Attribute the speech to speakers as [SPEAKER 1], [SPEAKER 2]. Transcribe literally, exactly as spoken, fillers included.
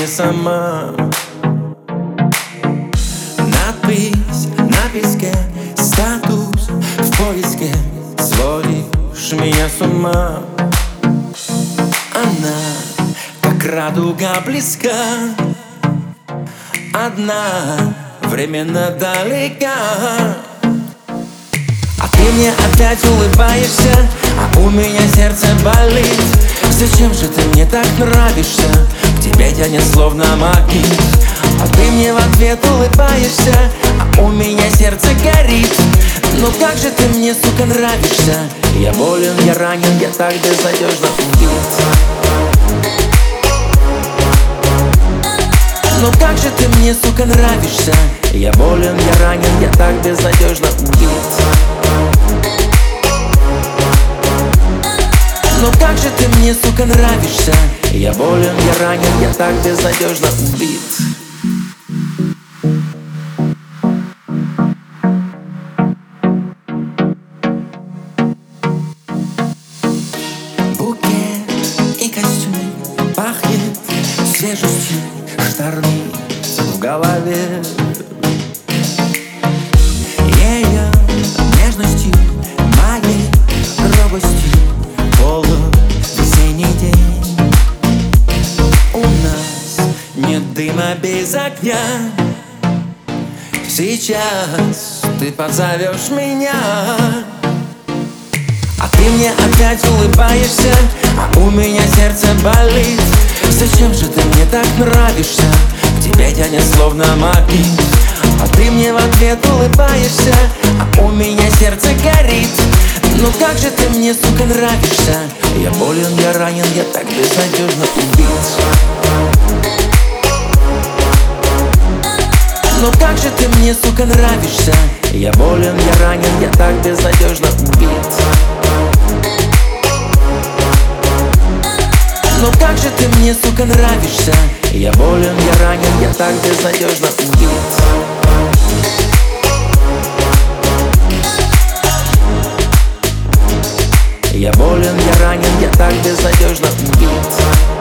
[SPEAKER 1] не сама. Надпись на песке, статус в поиске, сводишь меня с ума. Она, как радуга, близка, одна, временно далека. А ты мне опять улыбаешься, а у меня сердце болит. Зачем же ты мне так нравишься? К тебе тянет словно магнит. А ты мне в ответ улыбаешься, а у меня сердце горит. Ну как же ты мне, сука, нравишься? Я болен, я ранен, я так безнадежно убит. Ну как же ты мне, сука, нравишься? Я болен, я ранен, я так безнадежно убит. Ну как же ты мне, сука, нравишься? Я болен, я ранен, я так безнадежно убит. Букет и костюм пахнет свежестью, штормит в голове. Ее нежностью, моей робостью, полувесенний день. У нас нет дыма без огня. Сейчас ты позовешь меня, а ты мне опять улыбаешься, а у меня сердце болит. Зачем же ты мне так нравишься? К тебе тянет словно магнит. А ты мне в ответ улыбаешься, а у меня сердце горит. Ну как же ты мне, сука, нравишься? Я болен, я ранен, я так безнадежно убит. Ну как же ты мне, сука, нравишься? Я болен, я ранен, я так безнадежно убит. Ну как же ты мне, сука, нравишься? Я болен, я ранен, я так безнадежно убит. Я болен, я ранен, я так безнадежно убит.